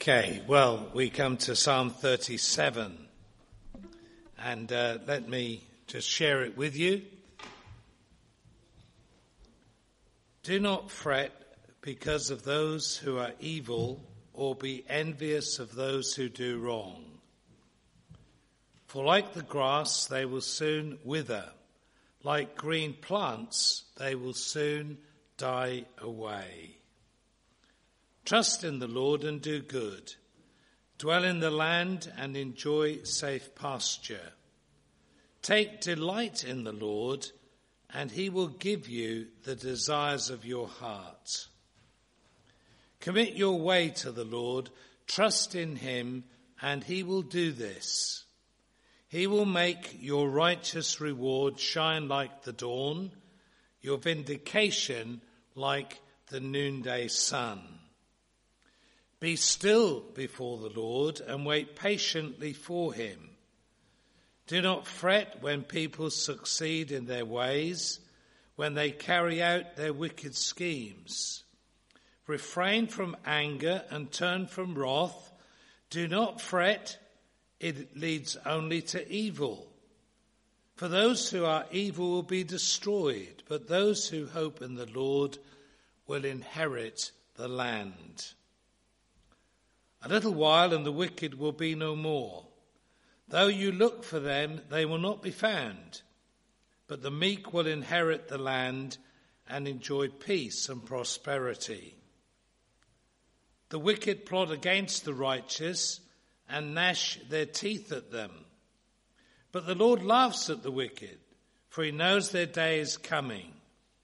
Okay, well, we come to Psalm 37, and let me just share it with you. Do not fret because of those who are evil, or be envious of those who do wrong. For like the grass, they will soon wither. Like green plants, they will soon die away. Trust in the Lord and do good. Dwell in the land and enjoy safe pasture. Take delight in the Lord, and he will give you the desires of your heart. Commit your way to the Lord, trust in him, and he will do this. He will make your righteous reward shine like the dawn, your vindication like the noonday sun. Be still before the Lord and wait patiently for him. Do not fret when people succeed in their ways, when they carry out their wicked schemes. Refrain from anger and turn from wrath. Do not fret, it leads only to evil. For those who are evil will be destroyed, but those who hope in the Lord will inherit the land. A little while and the wicked will be no more. Though you look for them, they will not be found. But the meek will inherit the land and enjoy peace and prosperity. The wicked plot against the righteous and gnash their teeth at them. But the Lord laughs at the wicked, for he knows their day is coming.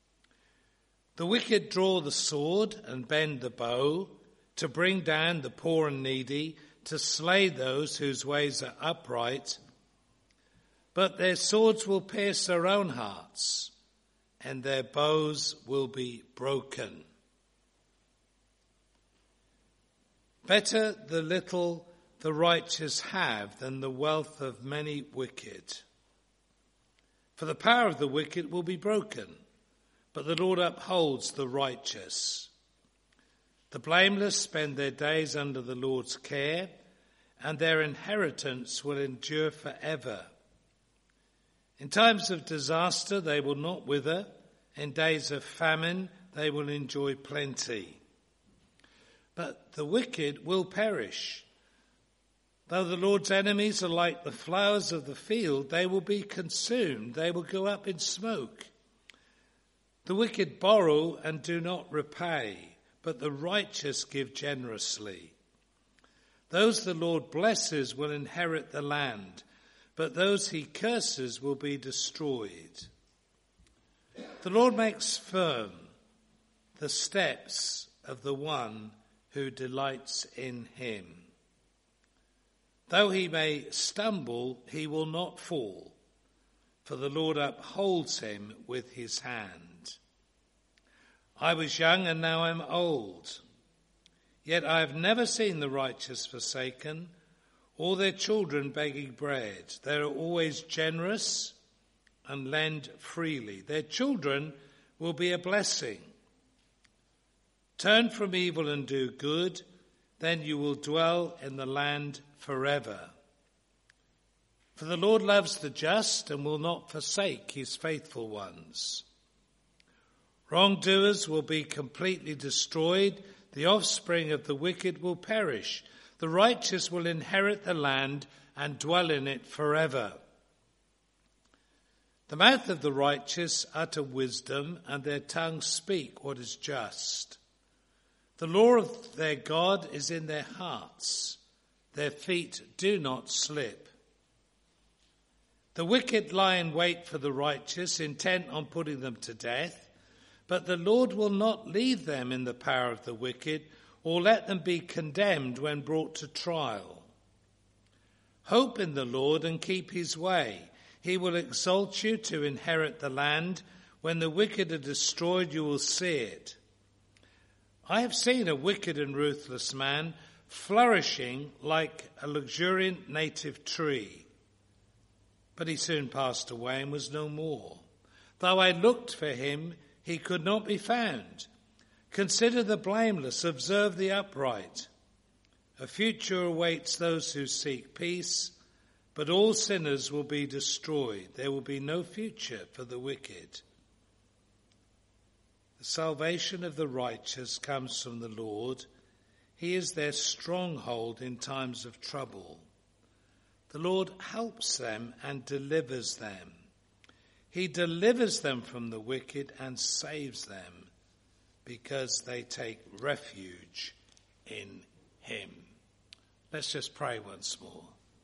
The wicked draw the sword and bend the bow, to bring down the poor and needy, to slay those whose ways are upright. But their swords will pierce their own hearts, and their bows will be broken. Better the little the righteous have than the wealth of many wicked. For the power of the wicked will be broken, but the Lord upholds the righteous. The blameless spend their days under the Lord's care, and their inheritance will endure forever. In times of disaster they will not wither. In days of famine they will enjoy plenty. But the wicked will perish. Though the Lord's enemies are like the flowers of the field, they will be consumed. They will go up in smoke. The wicked borrow and do not repay, but the righteous give generously. Those the Lord blesses will inherit the land, but those he curses will be destroyed. The Lord makes firm the steps of the one who delights in him. Though he may stumble, he will not fall, for the Lord upholds him with his hand. I was young and now I'm old, yet I have never seen the righteous forsaken, or their children begging bread. They are always generous and lend freely. Their children will be a blessing. Turn from evil and do good, then you will dwell in the land forever. For the Lord loves the just and will not forsake his faithful ones. Wrongdoers will be completely destroyed. The offspring of the wicked will perish. The righteous will inherit the land and dwell in it forever. The mouth of the righteous utter wisdom, and their tongues speak what is just. The law of their God is in their hearts. Their feet do not slip. The wicked lie in wait for the righteous, intent on putting them to death. But the Lord will not leave them in the power of the wicked, or let them be condemned when brought to trial. Hope in the Lord and keep his way. He will exalt you to inherit the land. When the wicked are destroyed, you will see it. I have seen a wicked and ruthless man flourishing like a luxuriant native tree. But he soon passed away and was no more. Though I looked for him, he could not be found. Consider the blameless, observe the upright. A future awaits those who seek peace, but all sinners will be destroyed. There will be no future for the wicked. The salvation of the righteous comes from the Lord. He is their stronghold in times of trouble. The Lord helps them and delivers them. He delivers them from the wicked and saves them because they take refuge in him. Let's just pray once more.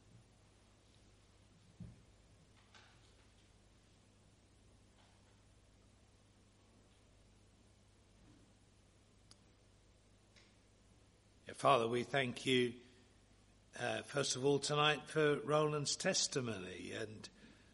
Father, we thank you, first of all, tonight for Roland's testimony and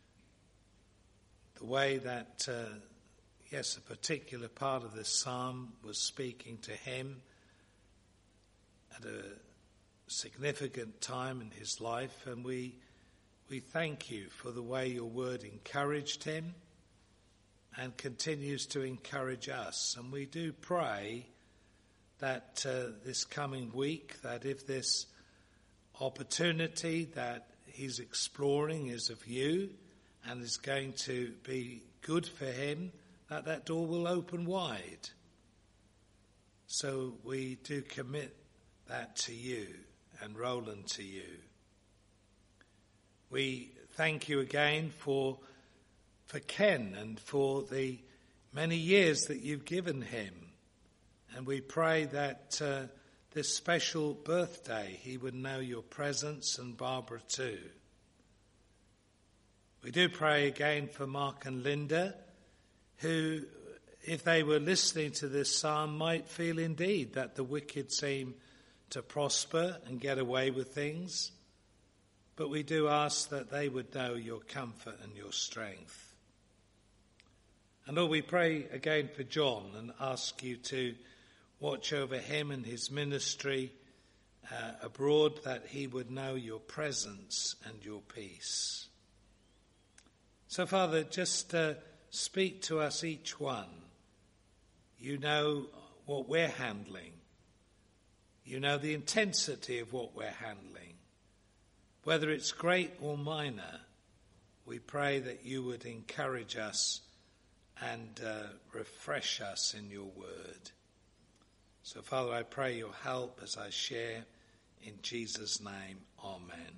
the way that, a particular part of this psalm was speaking to him at a significant time in his life. And we thank you for the way your word encouraged him and continues to encourage us. And we do pray that this coming week, that if this opportunity that he's exploring is of you and is going to be good for him, that door will open wide. So we do commit that to you and Roland to you. We thank you again for Ken and for the many years that you've given him. And we pray that this special birthday he would know your presence, and Barbara too. We do pray again for Mark and Linda, who, if they were listening to this psalm, might feel indeed that the wicked seem to prosper and get away with things. But we do ask that they would know your comfort and your strength. And Lord, we pray again for John and ask you to watch over him and his ministry abroad, that he would know your presence and your peace. So, Father, just speak to us each one. You know what we're handling. You know the intensity of what we're handling. Whether it's great or minor, we pray that you would encourage us and refresh us in your word. So, Father, I pray your help as I share in Jesus' name. Amen.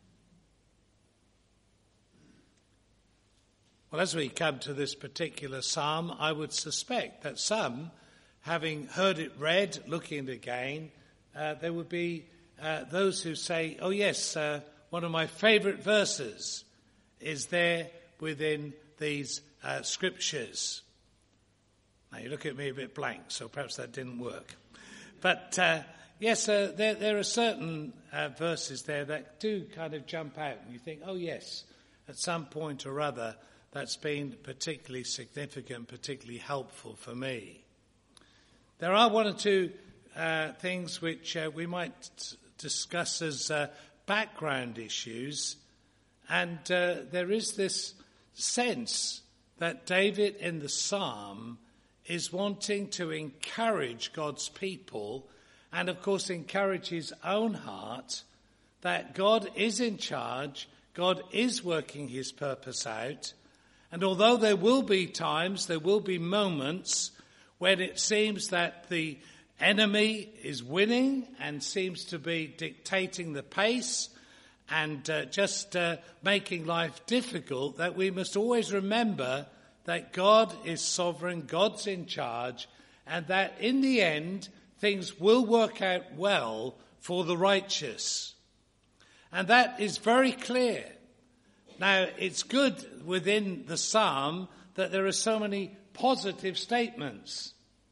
Well, as we come to this particular psalm, I would suspect that some, having heard it read, looking again, there would be those who say, oh yes, one of my favourite verses is there within these scriptures. Now, you look at me a bit blank, so perhaps that didn't work. But, yes, there are certain verses there that do kind of jump out. And you think, oh, yes, at some point or other, that's been particularly significant, particularly helpful for me. There are one or two things which we might discuss as background issues. And there is this sense that David in the psalm is wanting to encourage God's people and, of course, encourage his own heart that God is in charge, God is working his purpose out, and although there will be times, there will be moments when it seems that the enemy is winning and seems to be dictating the pace and just making life difficult, that we must always remember that God is sovereign, God's in charge, and that in the end, things will work out well for the righteous. And that is very clear. Now, it's good within the psalm that there are so many positive statements.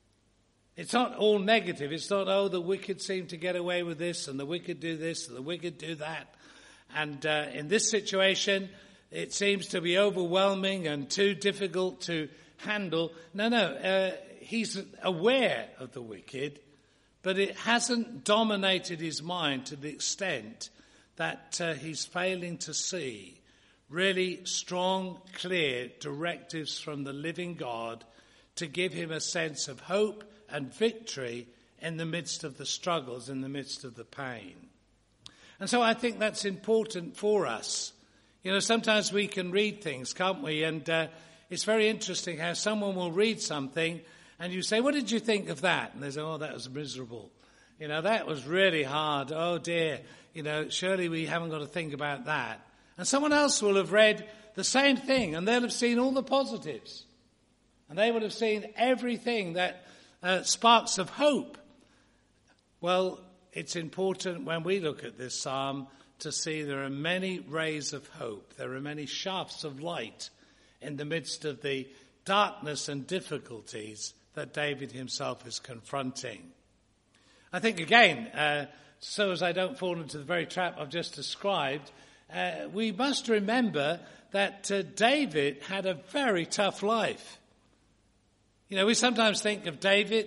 It's not all negative. It's not, oh, the wicked seem to get away with this, and the wicked do this, and the wicked do that. And in this situation, it seems to be overwhelming and too difficult to handle. No, he's aware of the wicked, but it hasn't dominated his mind to the extent that he's failing to see really strong, clear directives from the living God to give him a sense of hope and victory in the midst of the struggles, in the midst of the pain. And so I think that's important for us. Sometimes we can read things, can't we? And it's very interesting how someone will read something and you say, what did you think of that? And they say, oh, that was miserable. That was really hard. Oh, dear. Surely we haven't got to think about that. And someone else will have read the same thing and they'll have seen all the positives. And they would have seen everything that sparks of hope. Well, it's important when we look at this psalm to see there are many rays of hope. There are many shafts of light in the midst of the darkness and difficulties that David himself is confronting. I think, again, so as I don't fall into the very trap I've just described, we must remember that David had a very tough life. We sometimes think of David,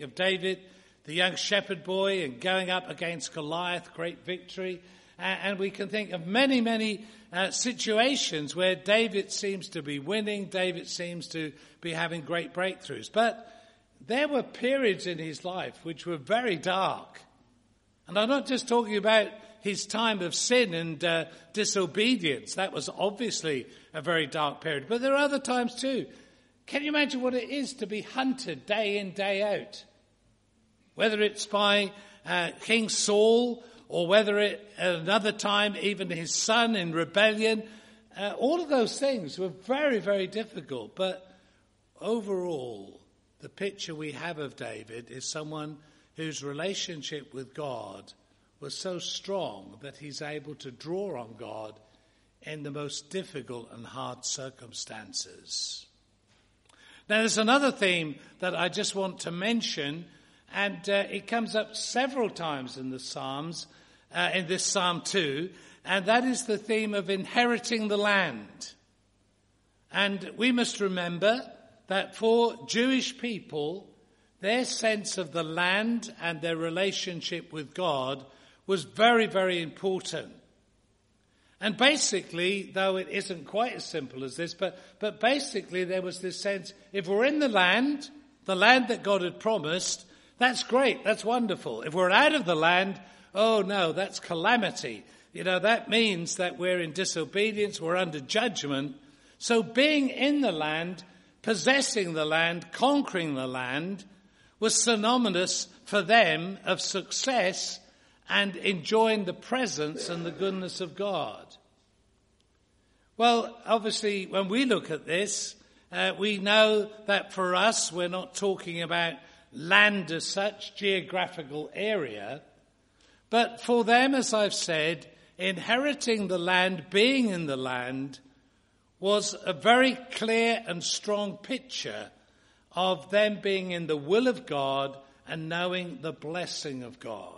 the young shepherd boy, and going up against Goliath, great victory. And we can think of many, many situations where David seems to be winning, David seems to be having great breakthroughs. But there were periods in his life which were very dark. And I'm not just talking about his time of sin and disobedience. That was obviously a very dark period. But there are other times too. Can you imagine what it is to be hunted day in, day out? Whether it's by King Saul, or whether at another time even his son in rebellion, all of those things were very, very difficult. But overall, the picture we have of David is someone whose relationship with God was so strong that he's able to draw on God in the most difficult and hard circumstances. Now, there's another theme that I just want to mention, and it comes up several times in the Psalms, in this Psalm 2, and that is the theme of inheriting the land. And we must remember that for Jewish people, their sense of the land and their relationship with God was very, very important. And basically, though it isn't quite as simple as this, but basically there was this sense, if we're in the land that God had promised, that's great, that's wonderful. If we're out of the land, oh no, that's calamity. That means that we're in disobedience, we're under judgment. So being in the land, possessing the land, conquering the land, was synonymous for them of success and enjoying the presence and the goodness of God. Well, obviously, when we look at this, we know that for us, we're not talking about land as such, geographical area. But for them, as I've said, inheriting the land, being in the land, was a very clear and strong picture of them being in the will of God and knowing the blessing of God.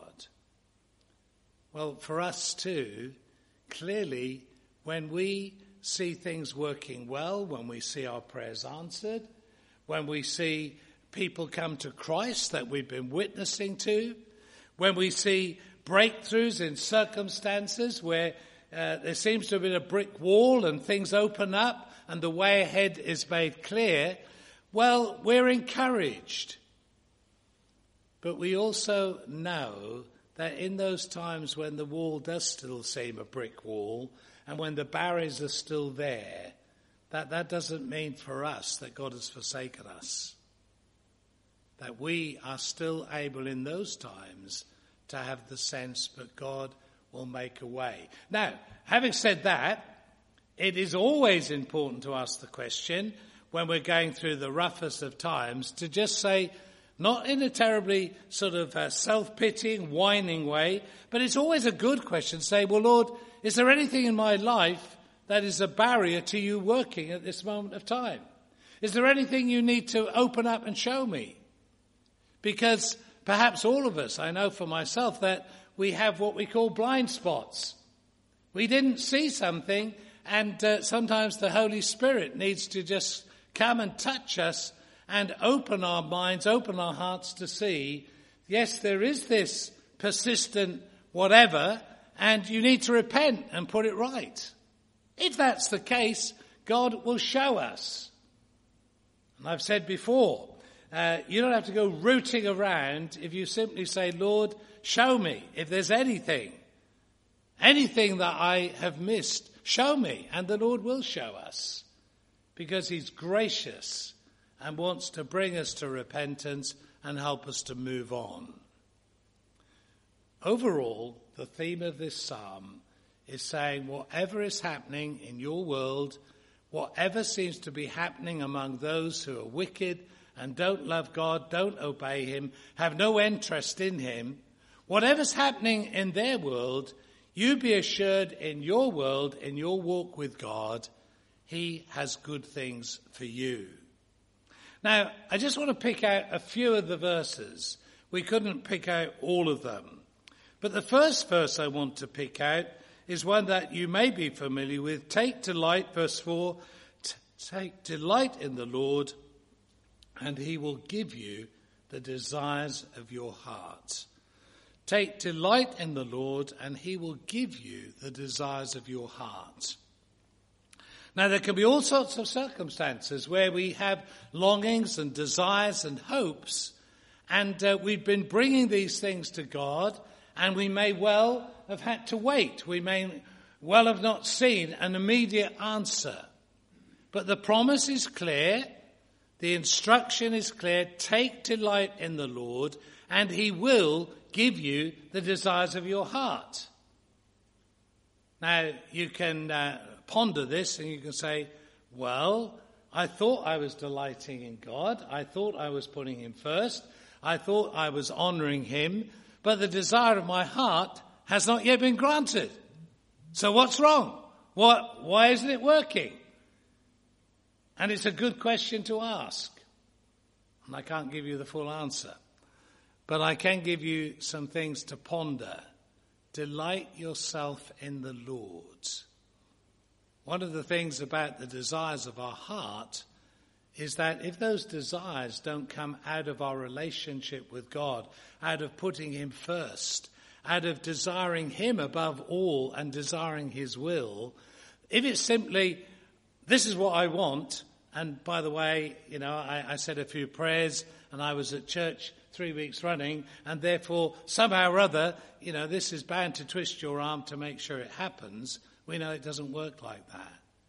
Well, for us too, clearly, when we see things working well, when we see our prayers answered, when we see people come to Christ that we've been witnessing to, when we see breakthroughs in circumstances where there seems to have been a brick wall and things open up and the way ahead is made clear, well, we're encouraged. But we also know that in those times when the wall does still seem a brick wall and when the barriers are still there, that doesn't mean for us that God has forsaken us. That we are still able in those times to have the sense that God will make a way. Now, having said that, it is always important to ask the question when we're going through the roughest of times to just say, not in a terribly sort of self-pitying, whining way, but it's always a good question to say, well, Lord, is there anything in my life that is a barrier to you working at this moment of time? Is there anything you need to open up and show me? Because perhaps all of us, I know for myself, that we have what we call blind spots. We didn't see something, and sometimes the Holy Spirit needs to just come and touch us and open our minds, open our hearts to see, yes, there is this persistent whatever, and you need to repent and put it right. If that's the case, God will show us. And I've said before, You don't have to go rooting around if you simply say, Lord, show me if there's anything that I have missed, show me. And the Lord will show us because he's gracious and wants to bring us to repentance and help us to move on. Overall, the theme of this psalm is saying whatever is happening in your world, whatever seems to be happening among those who are wicked and don't love God, don't obey him, have no interest in him, whatever's happening in their world, you be assured in your world, in your walk with God, he has good things for you. Now, I just want to pick out a few of the verses. We couldn't pick out all of them. But the first verse I want to pick out is one that you may be familiar with. Take delight, verse 4, take delight in the Lord, and he will give you the desires of your heart. Take delight in the Lord, and he will give you the desires of your heart. Now, there can be all sorts of circumstances where we have longings and desires and hopes, and we've been bringing these things to God, and we may well have had to wait. We may well have not seen an immediate answer. But the promise is clear. The instruction is clear. Take delight in the Lord, and he will give you the desires of your heart. Now, you can ponder this and you can say, well, I thought I was delighting in God. I thought I was putting him first. I thought I was honoring him. But the desire of my heart has not yet been granted. So what's wrong? Why isn't it working? And it's a good question to ask. And I can't give you the full answer. But I can give you some things to ponder. Delight yourself in the Lord. One of the things about the desires of our heart is that if those desires don't come out of our relationship with God, out of putting him first, out of desiring him above all and desiring his will, if it's simply, this is what I want, and by the way, I said a few prayers and I was at church 3 weeks running, and therefore somehow or other, this is bound to twist your arm to make sure it happens. We know it doesn't work like that.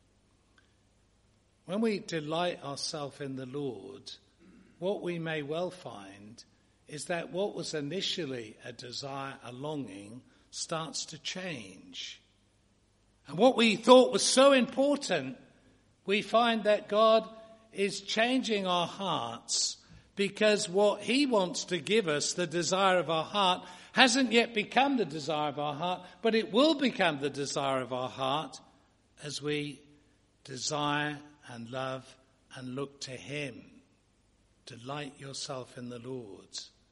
When we delight ourselves in the Lord, what we may well find is that what was initially a desire, a longing, starts to change. And what we thought was so important, we find that God is changing our hearts because what he wants to give us, the desire of our heart, hasn't yet become the desire of our heart, but it will become the desire of our heart as we desire and love and look to him. Delight yourself in the Lord.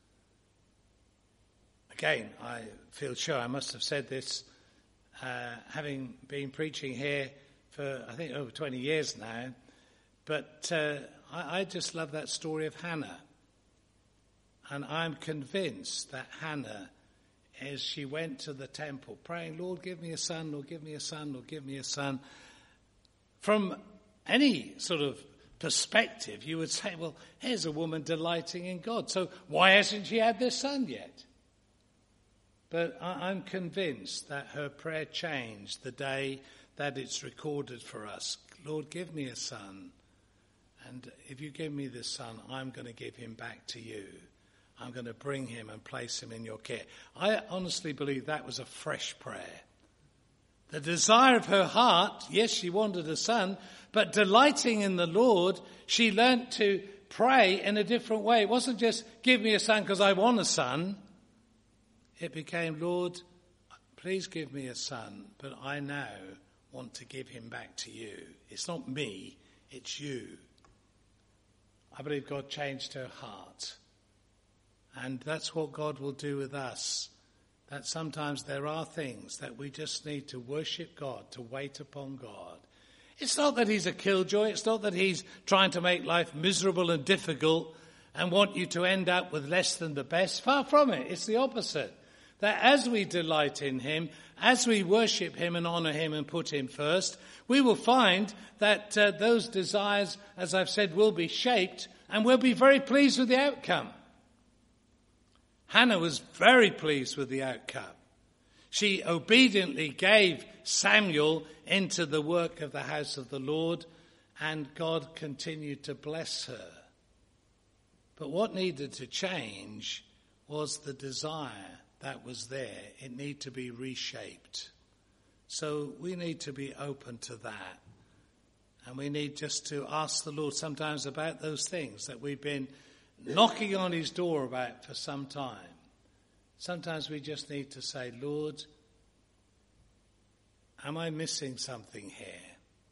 Again, I feel sure I must have said this, having been preaching here for, I think, over 20 years now, but I just love that story of Hannah. And I'm convinced that Hannah, as she went to the temple praying, Lord, give me a son, Lord, give me a son, Lord, give me a son. From any sort of perspective, you would say, well, here's a woman delighting in God. So why hasn't she had this son yet? But I'm convinced that her prayer changed the day that it's recorded for us. Lord, give me a son. And if you give me this son, I'm going to give him back to you. I'm going to bring him and place him in your care. I honestly believe that was a fresh prayer. The desire of her heart, yes, she wanted a son, but delighting in the Lord, she learnt to pray in a different way. It wasn't just, give me a son because I want a son. It became, Lord, please give me a son, but I now want to give him back to you. It's not me, it's you. I believe God changed her heart. And that's what God will do with us. That sometimes there are things that we just need to worship God, to wait upon God. It's not that he's a killjoy. It's not that he's trying to make life miserable and difficult and want you to end up with less than the best. Far from it. It's the opposite. That as we delight in him, as we worship him and honour him and put him first, we will find that those desires, as I've said, will be shaped and we'll be very pleased with the outcome. Hannah was very pleased with the outcome. She obediently gave Samuel into the work of the house of the Lord, and God continued to bless her. But what needed to change was the desire that was there. It needed to be reshaped. So we need to be open to that. And we need just to ask the Lord sometimes about those things that we've been knocking on his door about for some time. Sometimes we just need to say, Lord, am I missing something here?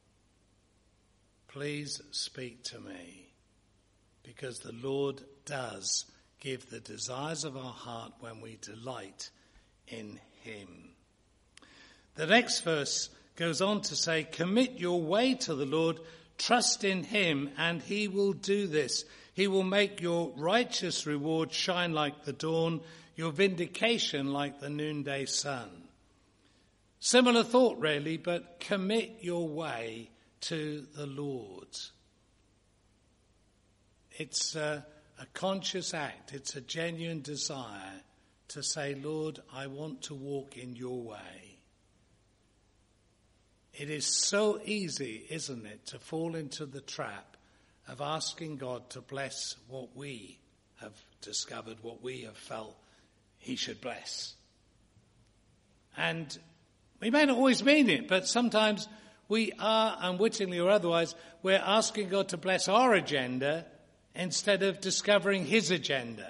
Please speak to me. Because the Lord does give the desires of our heart when we delight in him. The next verse goes on to say, commit your way to the Lord, trust in him, and he will do this. He will make your righteous reward shine like the dawn, your vindication like the noonday sun. Similar thought really, but commit your way to the Lord. It's a conscious act. It's a genuine desire to say, Lord, I want to walk in your way. It is so easy, isn't it, to fall into the trap of asking God to bless what we have discovered, what we have felt he should bless. And we may not always mean it, but sometimes we are, unwittingly or otherwise, we're asking God to bless our agenda instead of discovering his agenda.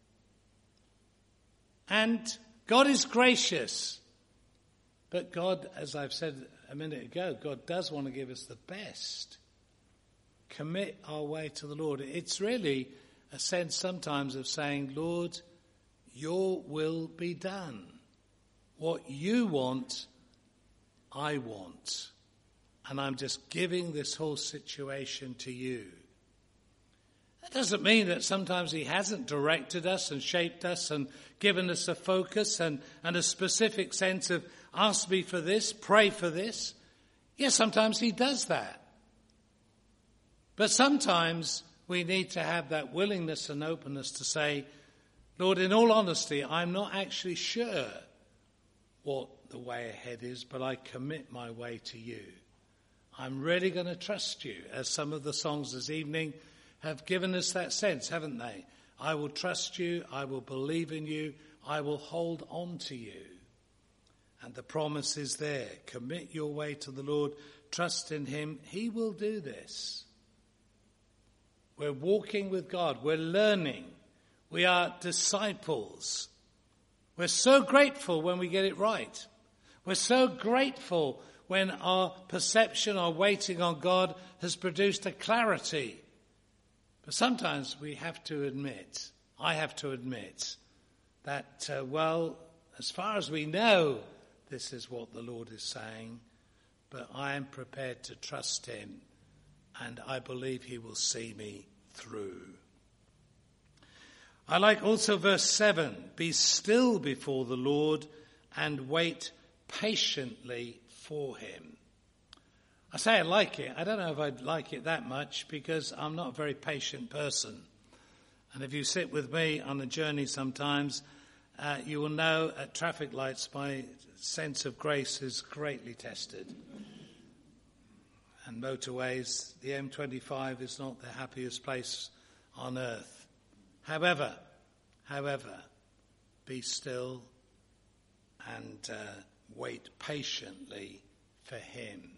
And God is gracious. But God, as I've said a minute ago, God does want to give us the best. Commit our way to the Lord. It's really a sense sometimes of saying, Lord, your will be done. What you want, I want. And I'm just giving this whole situation to you. That doesn't mean that sometimes he hasn't directed us and shaped us and given us a focus and a specific sense of ask me for this, pray for this. Yes, sometimes he does that. But sometimes we need to have that willingness and openness to say, Lord, in all honesty, I'm not actually sure what the way ahead is, but I commit my way to you. I'm really going to trust you, as some of the songs this evening have given us that sense, haven't they? I will trust you, I will believe in you, I will hold on to you. And the promise is there. Commit your way to the Lord, trust in him, he will do this. We're walking with God, we're learning, we are disciples. We're so grateful when we get it right. We're so grateful when our perception, our waiting on God has produced a clarity. But sometimes we have to admit, I have to admit, that, as far as we know, this is what the Lord is saying, but I am prepared to trust him, and I believe he will see me through. I like also verse 7, be still before the Lord and wait patiently for him. I say I like it. I don't know if I'd like it that much because I'm not a very patient person. And if you sit with me on a journey sometimes, you will know at traffic lights my sense of grace is greatly tested. And motorways, the M25 is not the happiest place on earth. However, be still and wait patiently for him.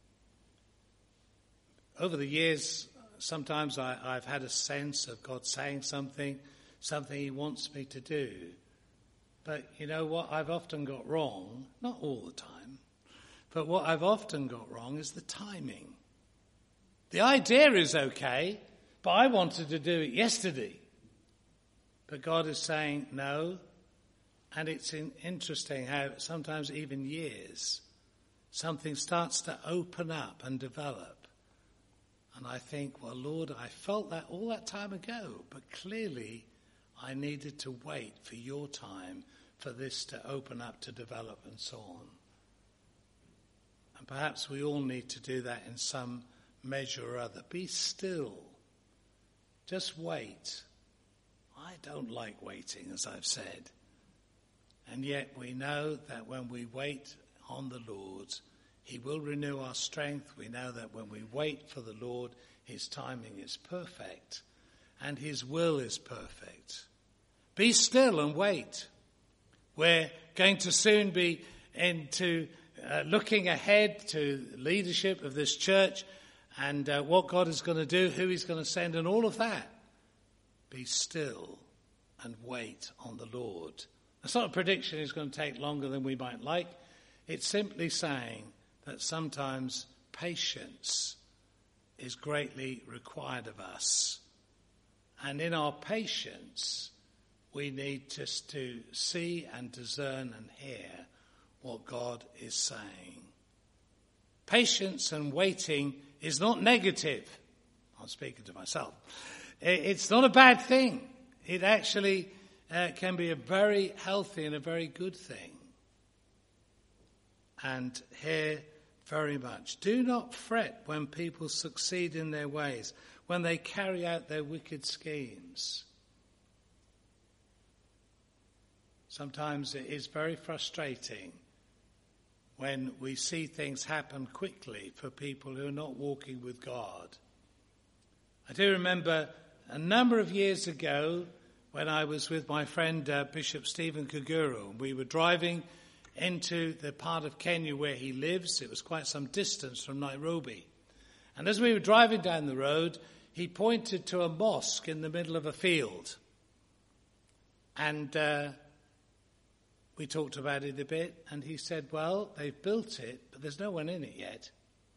Over the years, sometimes I've had a sense of God saying something he wants me to do. But you know what I've often got wrong, not all the time, but what I've often got wrong is the timing. The idea is okay, but I wanted to do it yesterday. But God is saying no, and it's interesting how sometimes even years, something starts to open up and develop. And I think, well, Lord, I felt that all that time ago, but clearly I needed to wait for your time for this to open up, to develop, and so on. And perhaps we all need to do that in some measure or other. Be still Just wait. I don't like waiting, as I've said. And yet we know that when we wait on the Lord, he will renew our strength. We know that when we wait for the Lord, his timing is perfect and his will is perfect. Be still and wait. We're going to soon be into looking ahead to the leadership of this church and what God is going to do, who he's going to send, and all of that. Be still and wait on the Lord. It's not a prediction it's going to take longer than we might like. It's simply saying that sometimes patience is greatly required of us. And in our patience, we need just to see and discern and hear what God is saying. Patience and waiting is not negative. I'm speaking to myself. It's not a bad thing. It actually can be a very healthy and a very good thing. And here very much. Do not fret when people succeed in their ways, when they carry out their wicked schemes. Sometimes it is very frustrating when we see things happen quickly for people who are not walking with God. I do remember a number of years ago when I was with my friend Bishop Stephen Kaguru. We were driving into the part of Kenya where he lives. It was quite some distance from Nairobi. And as we were driving down the road, he pointed to a mosque in the middle of a field. And we talked about it a bit, and he said, well, they've built it, but there's no one in it yet.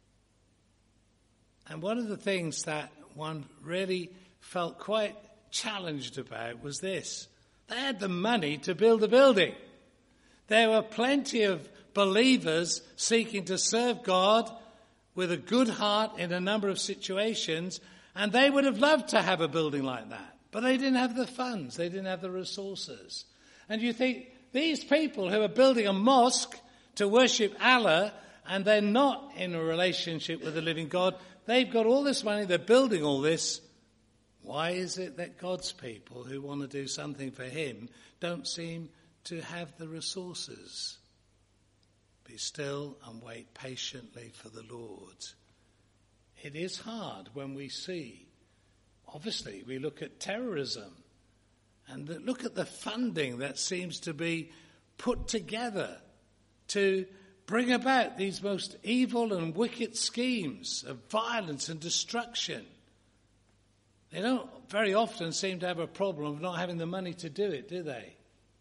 And one of the things that one really felt quite challenged about was this. They had the money to build a building. There were plenty of believers seeking to serve God with a good heart in a number of situations, and they would have loved to have a building like that. But they didn't have the funds, they didn't have the resources. And you think, these people who are building a mosque to worship Allah, and they're not in a relationship with the living God, they've got all this money, they're building all this. Why is it that God's people who want to do something for him don't seem to have the resources? Be still and wait patiently for the Lord. It is hard when we see, obviously, we look at terrorism and look at the funding that seems to be put together to bring about these most evil and wicked schemes of violence and destruction. They don't very often seem to have a problem of not having the money to do it, do they?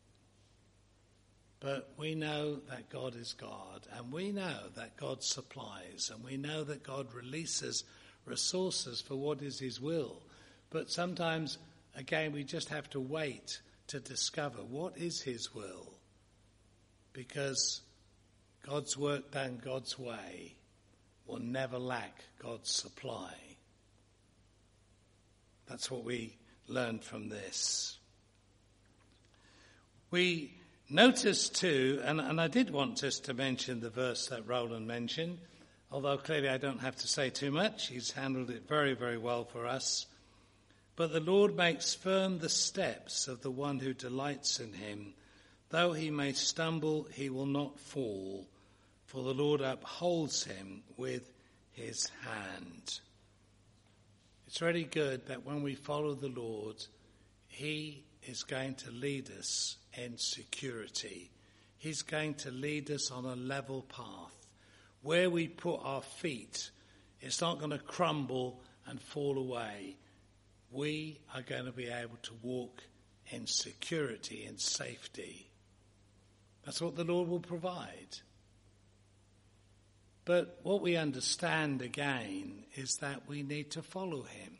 But we know that God is God, and we know that God supplies, and we know that God releases resources for what is his will. But sometimes, again, we just have to wait to discover what is his will. Because God's work done God's way will never lack God's supply. That's what we learned from this. We notice too, and I did want just to mention the verse that Roland mentioned, although clearly I don't have to say too much. He's handled it very, very well for us. But the Lord makes firm the steps of the one who delights in him. Though he may stumble, he will not fall, for the Lord upholds him with his hand. It's really good that when we follow the Lord, he is going to lead us in security. He's going to lead us on a level path. Where we put our feet, it's not going to crumble and fall away. We are going to be able to walk in security and safety. That's what the Lord will provide. But what we understand again is that we need to follow him.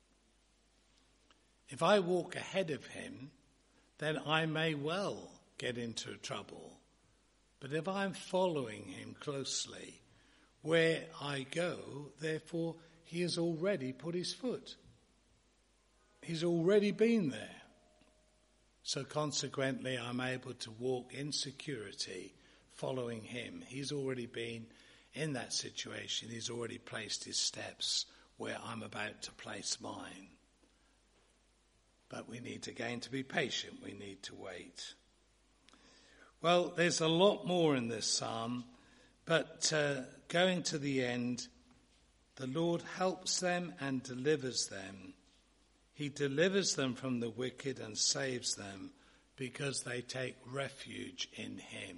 If I walk ahead of him, then I may well get into trouble. But if I'm following him closely, where I go, therefore, he has already put his foot. He's already been there. So consequently, I'm able to walk in security following him. He's already been in that situation. He's already placed his steps where I'm about to place mine. But we need again to be patient. We need to wait. Well, there's a lot more in this psalm, but going to the end, the Lord helps them and delivers them. He delivers them from the wicked and saves them because they take refuge in him.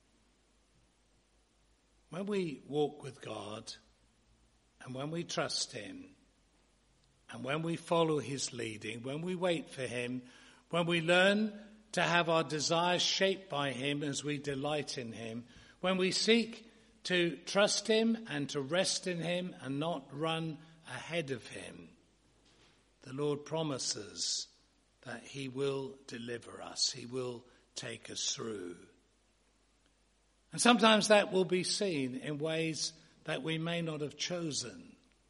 When we walk with God and when we trust him, and when we follow his leading, when we wait for him, when we learn to have our desires shaped by him as we delight in him, when we seek to trust him and to rest in him and not run ahead of him, the Lord promises that he will deliver us. He will take us through. And sometimes that will be seen in ways that we may not have chosen.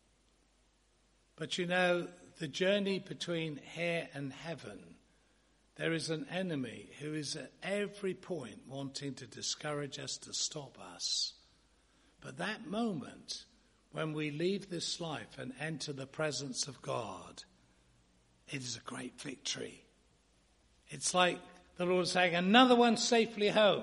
But you know, the journey between here and heaven, there is an enemy who is at every point wanting to discourage us, to stop us. But that moment, when we leave this life and enter the presence of God, it is a great victory. It's like the Lord saying, another one safely home.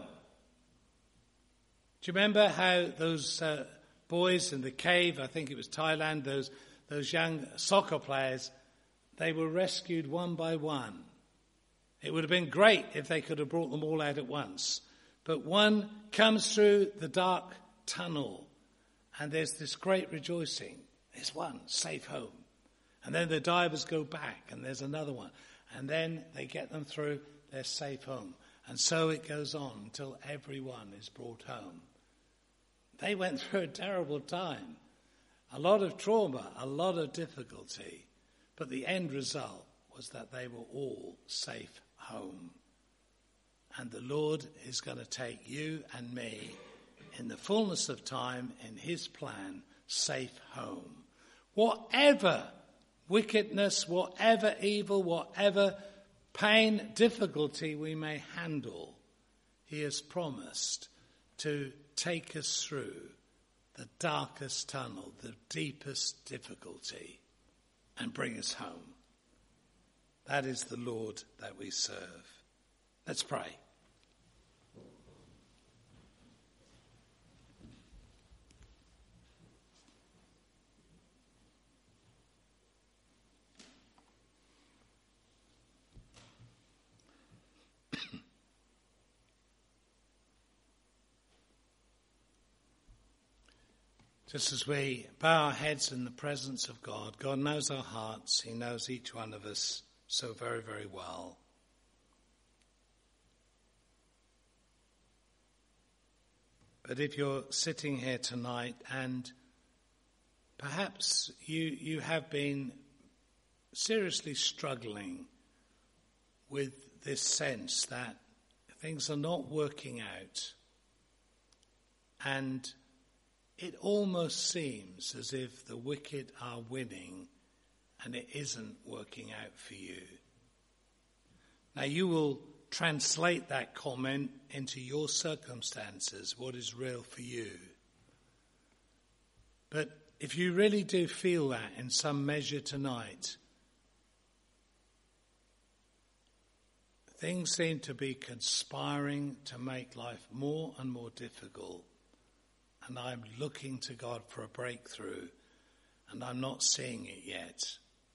Do you remember how those boys in the cave, I think it was Thailand, those young soccer players, they were rescued one by one. It would have been great if they could have brought them all out at once. But one comes through the dark tunnel and there's this great rejoicing. There's one, safe home. And then the divers go back and there's another one. And then they get them through their safe home. And so it goes on until everyone is brought home. They went through a terrible time. A lot of trauma, a lot of difficulty, but the end result was that they were all safe home. And the Lord is going to take you and me in the fullness of time, in his plan, safe home. Whatever wickedness, whatever evil, whatever pain, difficulty we may handle, he has promised to take us through the darkest tunnel, the deepest difficulty, and bring us home. That is the Lord that we serve. Let's pray. Just as we bow our heads in the presence of God, God knows our hearts. He knows each one of us so very, very well. But if you're sitting here tonight and perhaps you have been seriously struggling with this sense that things are not working out, and it almost seems as if the wicked are winning and it isn't working out for you. Now you will translate that comment into your circumstances, what is real for you. But if you really do feel that in some measure tonight, things seem to be conspiring to make life more and more difficult. And I'm looking to God for a breakthrough, and I'm not seeing it yet.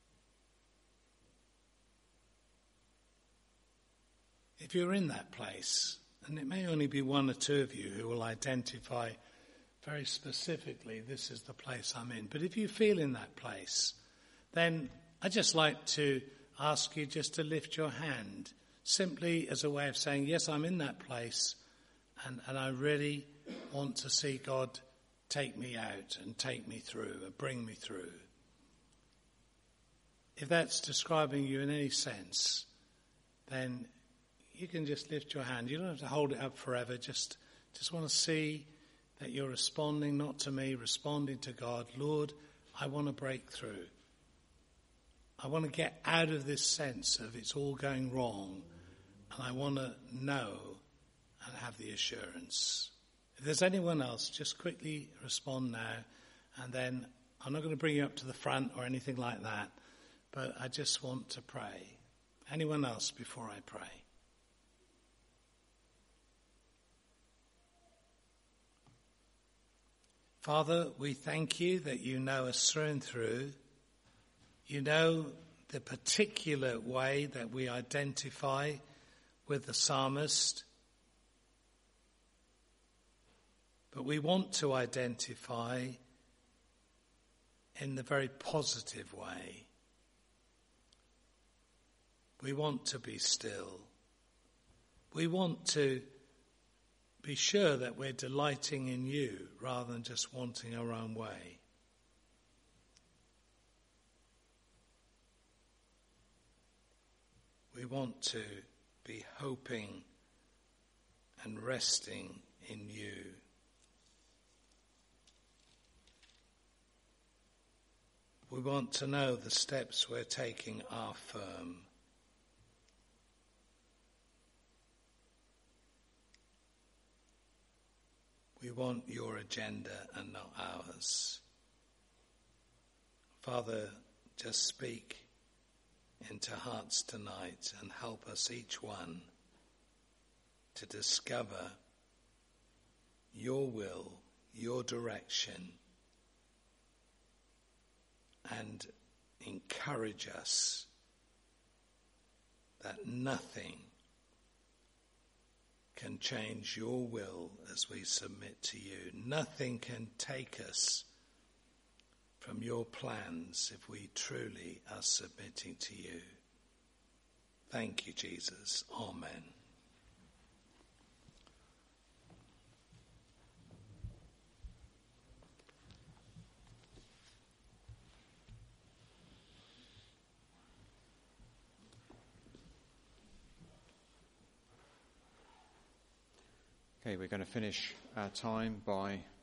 If you're in that place, and it may only be one or two of you who will identify very specifically, this is the place I'm in. But if you feel in that place, then I'd just like to ask you just to lift your hand, simply as a way of saying, yes, I'm in that place, and I really want to see God take me out and take me through and bring me through. If that's describing you in any sense, then you can just lift your hand. You don't have to hold it up forever. Just want to see that you're responding, not to me, responding to God. Lord, I want to break through. I want to get out of this sense of it's all going wrong, and I want to know and have the assurance. If there's anyone else, just quickly respond now, and then I'm not going to bring you up to the front or anything like that, but I just want to pray. Anyone else before I pray? Father, we thank you that you know us through and through. You know the particular way that we identify with the psalmist. But we want to identify in the very positive way. We want to be still. We want to be sure that we're delighting in you rather than just wanting our own way. We want to be hoping and resting in you. We want to know the steps we're taking are firm. We want your agenda and not ours. Father, just speak into hearts tonight and help us each one to discover your will, your direction, and encourage us that nothing can change your will as we submit to you. Nothing can take us from your plans if we truly are submitting to you. Thank you, Jesus. Amen. Okay, we're going to finish our time by